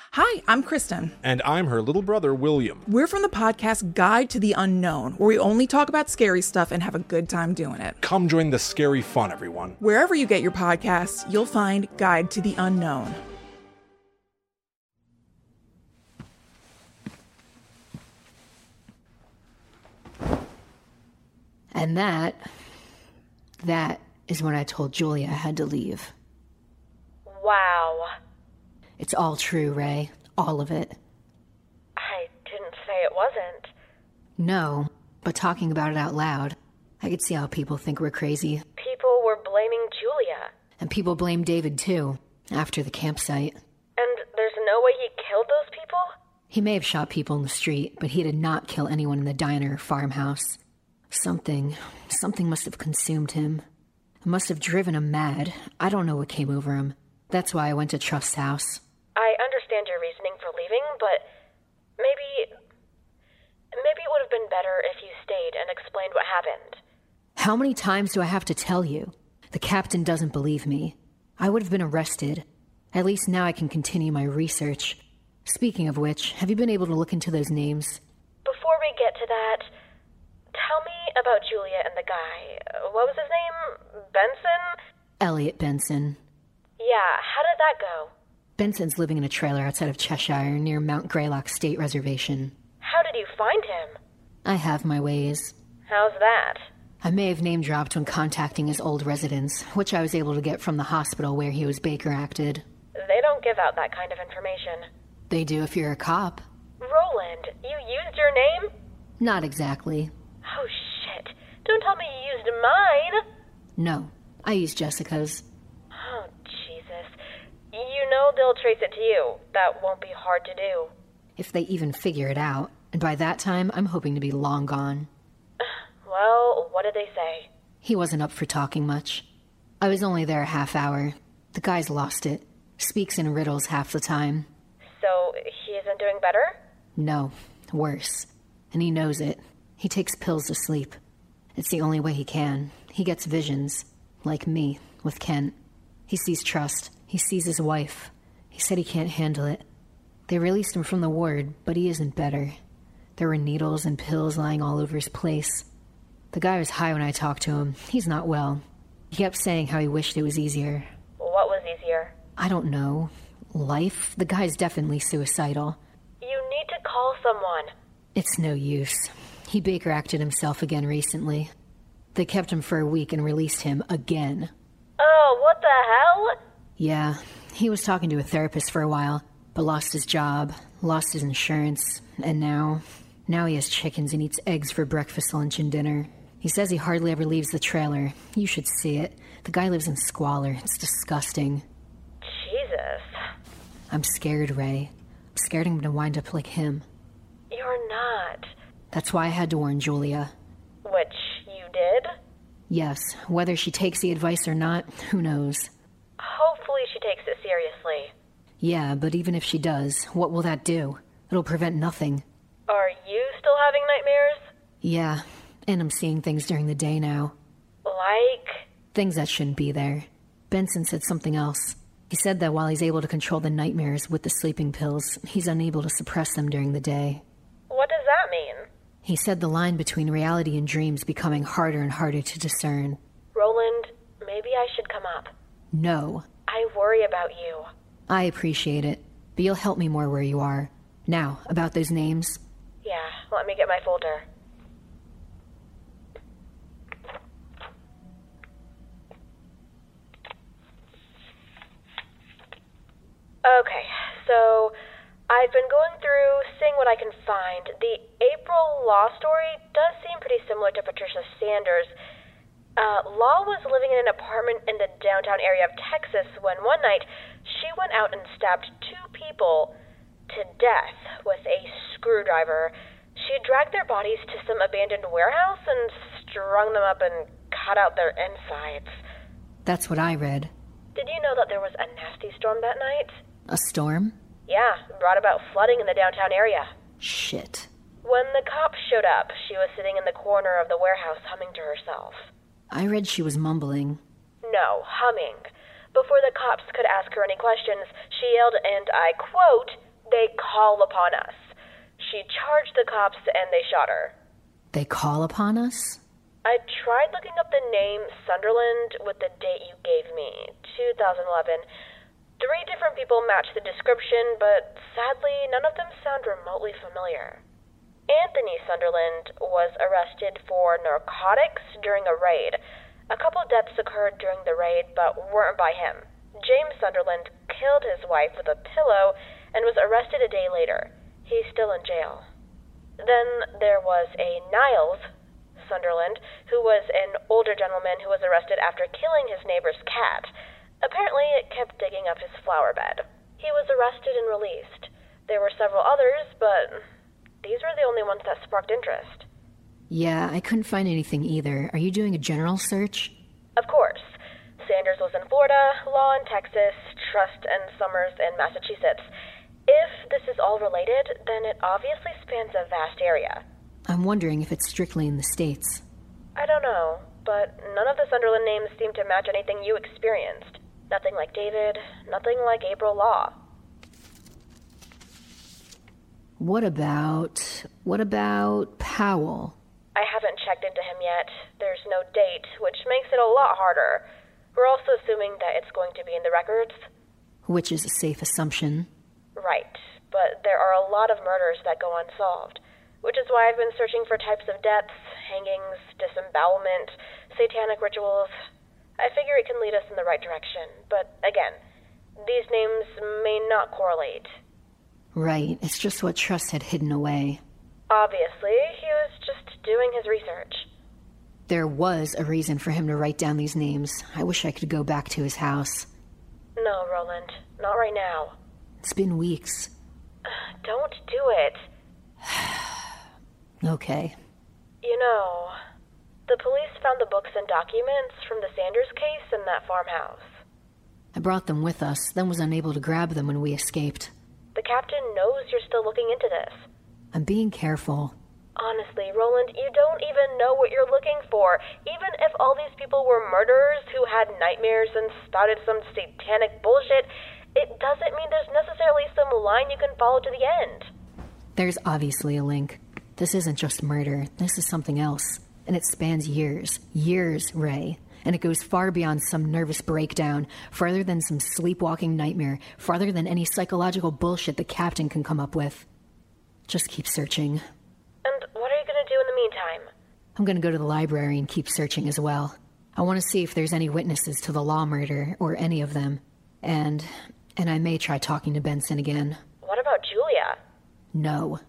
Hi, I'm Kristen. And I'm her little brother, William. We're from the podcast Guide to the Unknown, where we only talk about scary stuff and have a good time doing it. Come join the scary fun, everyone. Wherever you get your podcasts, you'll find Guide to the Unknown. And that is when I told Julia I had to leave. Wow. It's all true, Ray. All of it. I didn't say it wasn't. No, but talking about it out loud, I could see how people think we're crazy. People were blaming Julia. And people blame David, too, after the campsite. And there's no way he killed those people? He may have shot people in the street, but he did not kill anyone in the diner or farmhouse. Something must have consumed him. It must have driven him mad. I don't know what came over him. That's why I went to Trust's house. I understand your reasoning for leaving, but maybe it would have been better if you stayed and explained what happened. How many times do I have to tell you? The captain doesn't believe me. I would have been arrested. At least now I can continue my research. Speaking of which, have you been able to look into those names? Before we get to that, tell me about Julia and the guy. What was his name? Benson? Elliot Benson. Yeah, how did that go? Benson's living in a trailer outside of Cheshire near Mount Greylock State Reservation. How did you find him? I have my ways. How's that? I may have name-dropped when contacting his old residence, which I was able to get from the hospital where he was Baker acted. They don't give out that kind of information. They do if you're a cop. Roland, you used your name? Not exactly. Oh, shit. Don't tell me you used mine. No, I used Jessica's. Oh, Jesus. You know they'll trace it to you. That won't be hard to do. If they even figure it out. And by that time, I'm hoping to be long gone. Well, what did they say? He wasn't up for talking much. I was only there a half hour. The guy's lost it. Speaks in riddles half the time. So, he isn't doing better? No, worse. And he knows it. He takes pills to sleep. It's the only way he can. He gets visions. Like me, with Kent. He sees Trust. He sees his wife. He said he can't handle it. They released him from the ward, but he isn't better. There were needles and pills lying all over his place. The guy was high when I talked to him. He's not well. He kept saying how he wished it was easier. What was easier? I don't know. Life? The guy's definitely suicidal. You need to call someone. It's no use. He Baker acted himself again recently. They kept him for a week and released him again. Oh, what the hell? Yeah, he was talking to a therapist for a while, but lost his job, lost his insurance, and now he has chickens and eats eggs for breakfast, lunch, and dinner. He says he hardly ever leaves the trailer. You should see it. The guy lives in squalor. It's disgusting. Jesus. I'm scared, Ray. I'm scared I'm gonna wind up like him. You're not. That's why I had to warn Julia. Which you did? Yes, whether she takes the advice or not, who knows? Hopefully she takes it seriously. Yeah, but even if she does, what will that do? It'll prevent nothing. Are you still having nightmares? Yeah, and I'm seeing things during the day now. Like? Things that shouldn't be there. Benson said something else. He said that while he's able to control the nightmares with the sleeping pills, he's unable to suppress them during the day. What does that mean? He said the line between reality and dreams becoming harder and harder to discern. Roland, maybe I should come up. No. I worry about you. I appreciate it, but you'll help me more where you are. Now, about those names. Yeah, let me get my folder. Okay, so I've been going through, seeing what I can find. The April Law story does seem pretty similar to Patricia Sanders. Law was living in an apartment in the downtown area of Texas when one night she went out and stabbed 2 people to death with a screwdriver. She dragged their bodies to some abandoned warehouse and strung them up and cut out their insides. That's what I read. Did you know that there was a nasty storm that night? A storm? Yeah, brought about flooding in the downtown area. Shit. When the cops showed up, she was sitting in the corner of the warehouse humming to herself. I read she was mumbling. No, humming. Before the cops could ask her any questions, she yelled, and I quote, They call upon us. She charged the cops and they shot her. They call upon us? I tried looking up the name Sunderland with the date you gave me, 2011. 3 different people matched the description, but sadly, none of them sound remotely familiar. Anthony Sunderland was arrested for narcotics during a raid. A couple deaths occurred during the raid, but weren't by him. James Sunderland killed his wife with a pillow and was arrested a day later. He's still in jail. Then there was a Niles Sunderland, who was an older gentleman who was arrested after killing his neighbor's cat. Apparently, it kept digging up his flower bed. He was arrested and released. There were several others, but these were the only ones that sparked interest. Yeah, I couldn't find anything either. Are you doing a general search? Of course. Sanders was in Florida, Law in Texas, Trust and Summers in Massachusetts. If this is all related, then it obviously spans a vast area. I'm wondering if it's strictly in the States. I don't know, but none of the Sunderland names seem to match anything you experienced. Nothing like David, nothing like April Law. What about Powell? I haven't checked into him yet. There's no date, which makes it a lot harder. We're also assuming that it's going to be in the records. Which is a safe assumption. Right, but there are a lot of murders that go unsolved, which is why I've been searching for types of deaths, hangings, disembowelment, satanic rituals. I figure it can lead us in the right direction, but again, these names may not correlate. Right, it's just what Trust had hidden away. Obviously, he was just doing his research. There was a reason for him to write down these names. I wish I could go back to his house. No, Roland, not right now. It's been weeks. Don't do it. Okay. You know, the police found the books and documents from the Sanders case in that farmhouse. I brought them with us, then was unable to grab them when we escaped. The captain knows you're still looking into this. I'm being careful. Honestly, Roland, you don't even know what you're looking for. Even if all these people were murderers who had nightmares and spouted some satanic bullshit, it doesn't mean there's necessarily some line you can follow to the end. There's obviously a link. This isn't just murder. This is something else. And it spans years. Years, Ray. And it goes far beyond some nervous breakdown, farther than some sleepwalking nightmare, farther than any psychological bullshit the captain can come up with. Just keep searching. And what are you going to do in the meantime? I'm going to go to the library and keep searching as well. I want to see if there's any witnesses to the Law murder, or any of them. And I may try talking to Benson again. What about Julia? No.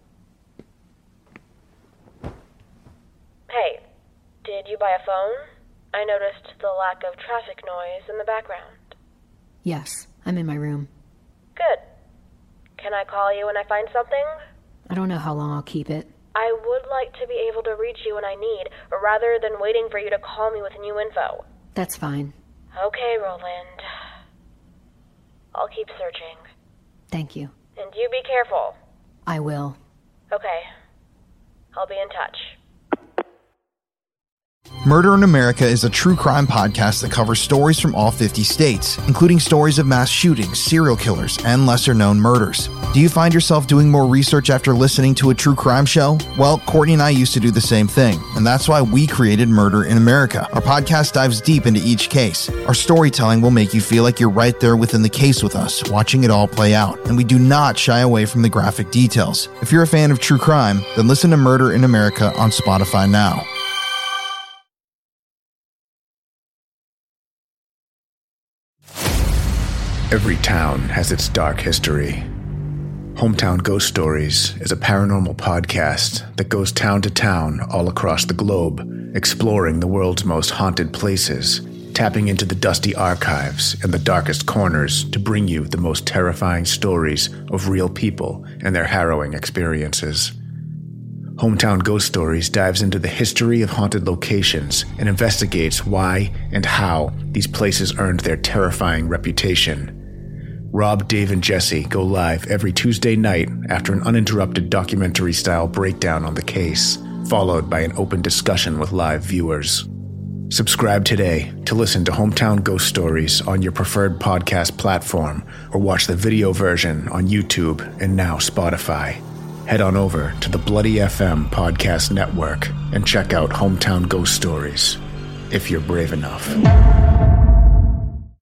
Hey, did you buy a phone? I noticed the lack of traffic noise in the background. Yes, I'm in my room. Good. Can I call you when I find something? I don't know how long I'll keep it. I would like to be able to reach you when I need, rather than waiting for you to call me with new info. That's fine. Okay, Roland. I'll keep searching. Thank you. And you be careful. I will. Okay. I'll be in touch. Murder in America is a true crime podcast that covers stories from all 50 states, including stories of mass shootings, serial killers, and lesser-known murders. Do you find yourself doing more research after listening to a true crime show? Well, Courtney and I used to do the same thing, and that's why we created Murder in America. Our podcast dives deep into each case. Our storytelling will make you feel like you're right there within the case with us, watching it all play out, and we do not shy away from the graphic details. If you're a fan of true crime, then listen to Murder in America on Spotify now. Every town has its dark history. Hometown Ghost Stories is a paranormal podcast that goes town to town all across the globe, exploring the world's most haunted places, tapping into the dusty archives and the darkest corners to bring you the most terrifying stories of real people and their harrowing experiences. Hometown Ghost Stories dives into the history of haunted locations and investigates why and how these places earned their terrifying reputation. Rob, Dave, and Jesse go live every Tuesday night after an uninterrupted documentary-style breakdown on the case, followed by an open discussion with live viewers. Subscribe today to listen to Hometown Ghost Stories on your preferred podcast platform or watch the video version on YouTube and now Spotify. Head on over to the Bloody FM podcast network and check out Hometown Ghost Stories, if you're brave enough.